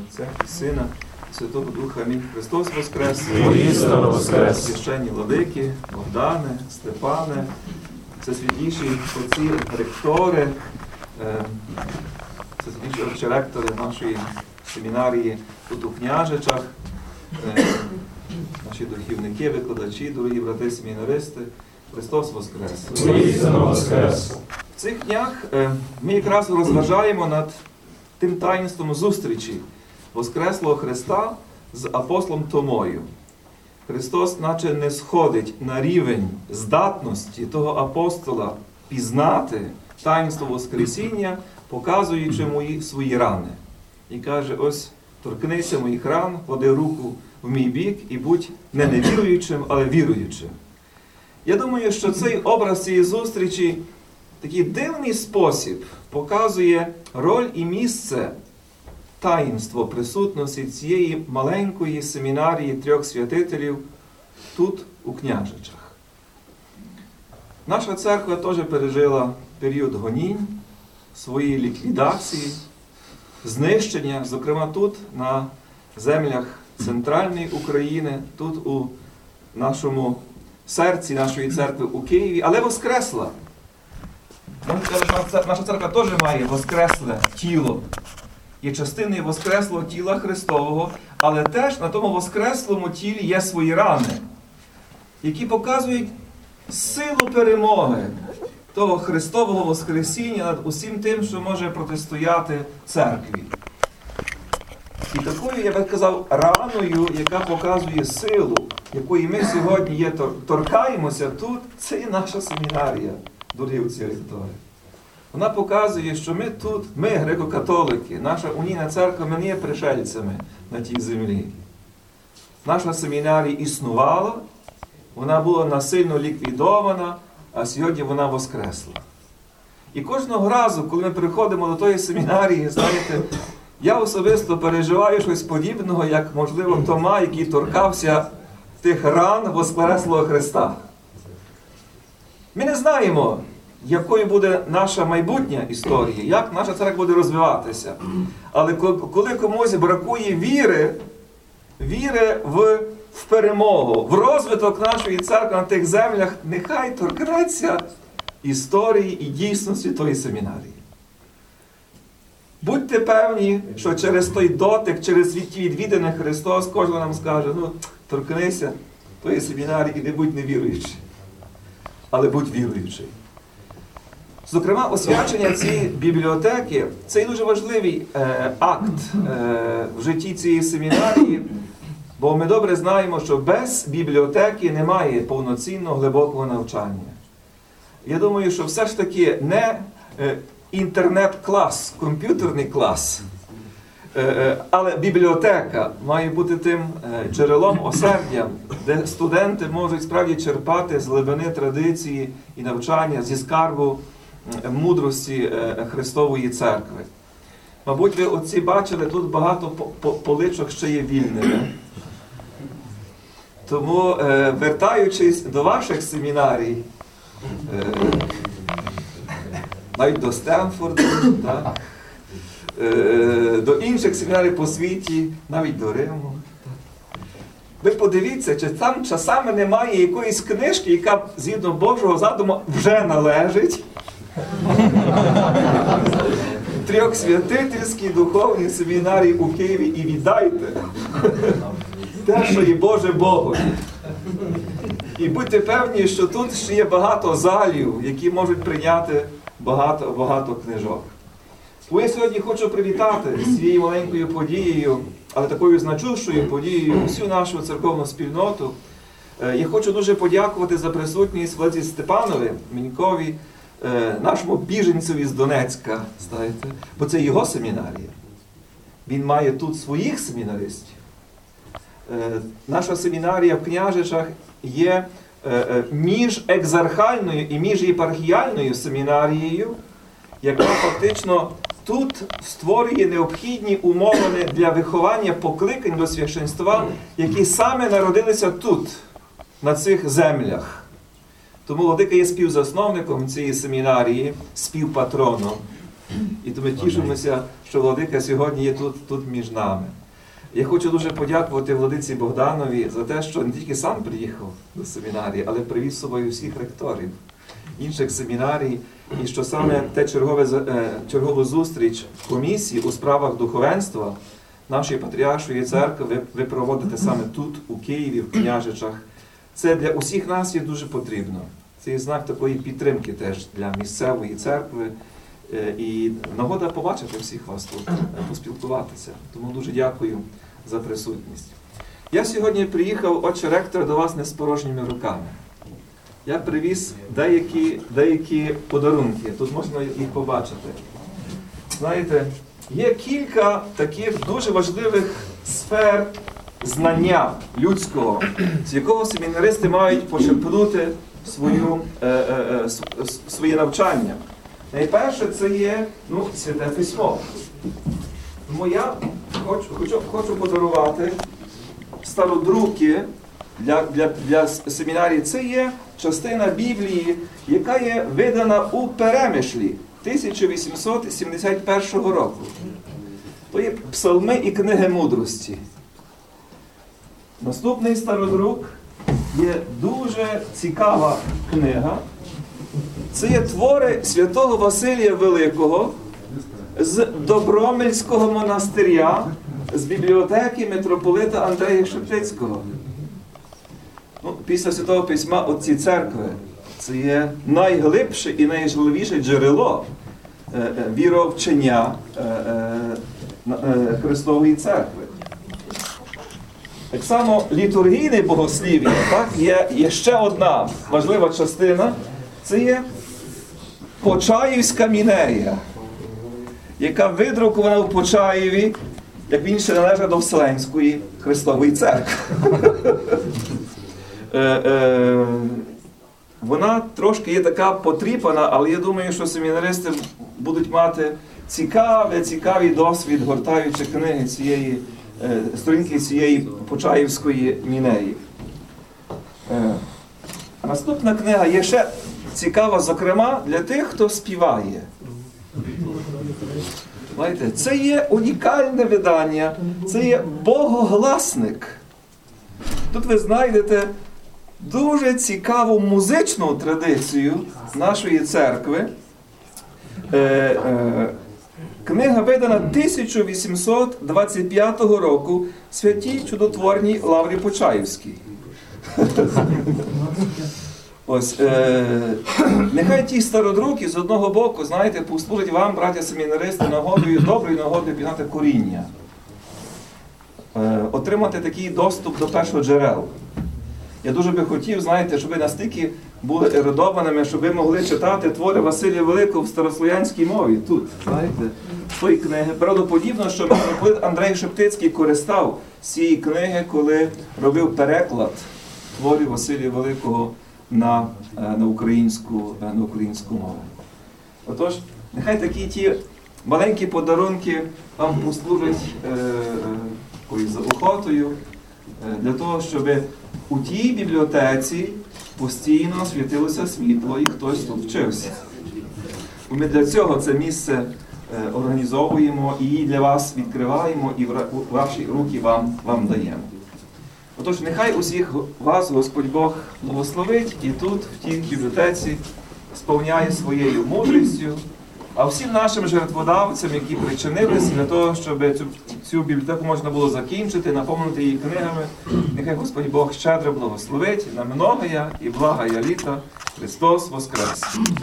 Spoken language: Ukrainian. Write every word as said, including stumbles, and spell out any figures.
Отця і Сина, і Святого Духа. Амінь. Христос воскрес! Воістину воскрес! Священні владики, Богдане, Степане, всесвятіші отці, ректори, всесвятіші ректори нашої семінарії тут у Княжичах, наші духівники, викладачі, дорогі брати семінаристи. Христос воскрес! Воістину воскрес! В цих днях ми якраз розважаємо над тим таїнством зустрічі Воскреслого Христа з апостолом Томою. Христос наче не сходить на рівень здатності того апостола пізнати таїнство Воскресіння, показуючи мої свої рани. І каже, ось, торкнися моїх ран, клади руку в мій бік і будь не невіруючим, але віруючим. Я думаю, що цей образ цієї зустрічі в такий дивний спосіб показує роль і місце таїнство присутності цієї маленької семінарії трьох святителів тут, у Княжичах. Наша церква теж пережила період гонінь, своєї ліквідації, знищення, зокрема тут, на землях центральної України, тут у нашому серці нашої церкви у Києві, але воскресла. Наша церква теж має воскресле тіло. Є частиною воскреслого тіла Христового, але теж на тому воскреслому тілі є свої рани, які показують силу перемоги того Христового Воскресіння над усім тим, що може протистояти церкві. І такою, я би казав, раною, яка показує силу, якої ми сьогодні є, торкаємося тут, це і наша семінарія, дорогі отці ректори. Вона показує, що ми тут, ми, греко-католики, наша унійна церква, ми не є пришельцями на тій землі. Наша семінарія існувала, вона була насильно ліквідована, а сьогодні вона воскресла. І кожного разу, коли ми приходимо до тої семінарії, знаєте, я особисто переживаю щось подібного, як, можливо, Тома, який торкався тих ран Воскреслого Христа. Ми не знаємо, якою буде наша майбутня історія, як наша церква буде розвиватися. Але коли комусь бракує віри, віри в, в перемогу, в розвиток нашої церкви на тих землях, нехай торкнеться історії і дійсності тої семінарії. Будьте певні, що через той дотик, через ті відвідини Христос, кожен нам скаже, ну, торкнися тої семінарії і не будь невіруючий, але будь віруючий. Зокрема, освячення цієї бібліотеки – це дуже важливий е, акт е, в житті цієї семінарії, бо ми добре знаємо, що без бібліотеки немає повноцінного глибокого навчання. Я думаю, що все ж таки не е, інтернет-клас, комп'ютерний клас, е, е, але бібліотека має бути тим е, джерелом, осердям, де студенти можуть справді черпати з глибини традиції і навчання, зі скарбу мудрості Христової церкви. Мабуть, ви отці бачили, тут багато поличок ще є вільними. Тому, вертаючись до ваших семінарій, навіть до Стенфорду, так, до інших семінарій по світі, навіть до Риму, ви подивіться, чи там часами немає якоїсь книжки, яка, згідно Божого задуму, вже належить трьохсвятительській духовній семінарії у Києві, і віддайте те, що є Боже Богові. І будьте певні, що тут ще є багато залів, які можуть прийняти багато, багато книжок. Тому я сьогодні хочу привітати з цією маленькою подією, але такою значущою подією всю нашу церковну спільноту. Я хочу дуже подякувати за присутність Владі Степанові Мінькові, нашому біженцеві з Донецька, знаєте, бо це його семінарія. Він має тут своїх семінаристів. Наша семінарія в Княжичах є між екзархальною і між єпархіальною семінарією, яка фактично тут створює необхідні умови для виховання покликань до священства, які саме народилися тут, на цих землях. Тому владика є співзасновником цієї семінарії, співпатроном. І тому тішимося, що владика сьогодні є тут, тут між нами. Я хочу дуже подякувати владиці Богданові за те, що не тільки сам приїхав до семінарії, але привіз з собою всіх ректорів інших семінарій, і що саме те чергове, е, чергову зустріч комісії у справах духовенства нашої Патріаршої церкви ви, ви проводите саме тут, у Києві, в Княжичах. Це для усіх нас є дуже потрібно. Це є знак такої підтримки теж для місцевої церкви. І нагода побачити всіх вас тут, поспілкуватися. Тому дуже дякую за присутність. Я сьогодні приїхав, отче ректор, до вас не з порожніми руками. Я привіз деякі, деякі подарунки. Тут можна їх побачити. Знаєте, є кілька таких дуже важливих сфер знання людського, з якого семінаристи мають почерпнути свою, е, е, е, своє навчання. Найперше це є ну, Святе Письмо. Тому я хочу, хочу, хочу подарувати стародруки для, для, для семінарії. Це є частина Біблії, яка є видана у Перемишлі тисяча вісімсот сімдесят першого року. То є псалми і книги мудрості. Наступний стародрук є дуже цікава книга. Це є твори святого Василія Великого з Добромельського монастиря, з бібліотеки митрополита Андрея Шептицького. Ну, після Святого Письма отці церкви це є найглибше і найжливіше джерело е, е, віровчення е, е, е, Христової церкви. Так само літургійне богослів'я, так, є, є ще одна важлива частина. Це є Почаївська мінерія, яка видрукована в Почаєві, як він ще належить до Вселенської Христової церкви. е, е, вона трошки є така потріпана, але я думаю, що семінаристи будуть мати цікавий, цікавий досвід, гортаючи книги цієї, е, сторінки цієї Почаївської мінерії. Е, наступна книга є ще цікава, зокрема, для тих, хто співає. Знаєте, це є унікальне видання, це є богогласник. Тут ви знайдете дуже цікаву музичну традицію нашої церкви. Е, е, книга видана тисяча вісімсот двадцять п'ятого року Святій Чудотворній Лаврі Почаївській. Ось, е, нехай ті стародруки з одного боку, знаєте, послужать вам, браття семінаристи, нагодою, доброю нагодою пізнати коріння. Е, отримати такий доступ до першоджерел. Я дуже би хотів, знаєте, щоб ви настільки були ерудованими, щоб ви могли читати твори Василія Великого в старослов'янській мові. Тут, знаєте, з тої книги. Правдоподібно, що митрополит Андрей Шептицький користав з цієї книги, коли робив переклад творів Василія Великого на, на, українську, на українську мову. Отож, нехай такі ті маленькі подарунки вам послужать е, е, заохотою е, для того, щоб у тій бібліотеці постійно світилося світло і хтось тут вчився. Ми для цього це місце е, організовуємо і для вас відкриваємо і в ваші руки вам, вам даємо. Отож, нехай усіх вас Господь Бог благословить і тут, в тій бібліотеці, сповняє своєю мудрістю, а всім нашим жертводавцям, які причинилися для того, щоб цю, цю бібліотеку можна було закінчити, наповнити її книгами, нехай Господь Бог щедро благословить на многоя і благая літа. Христос Воскрес!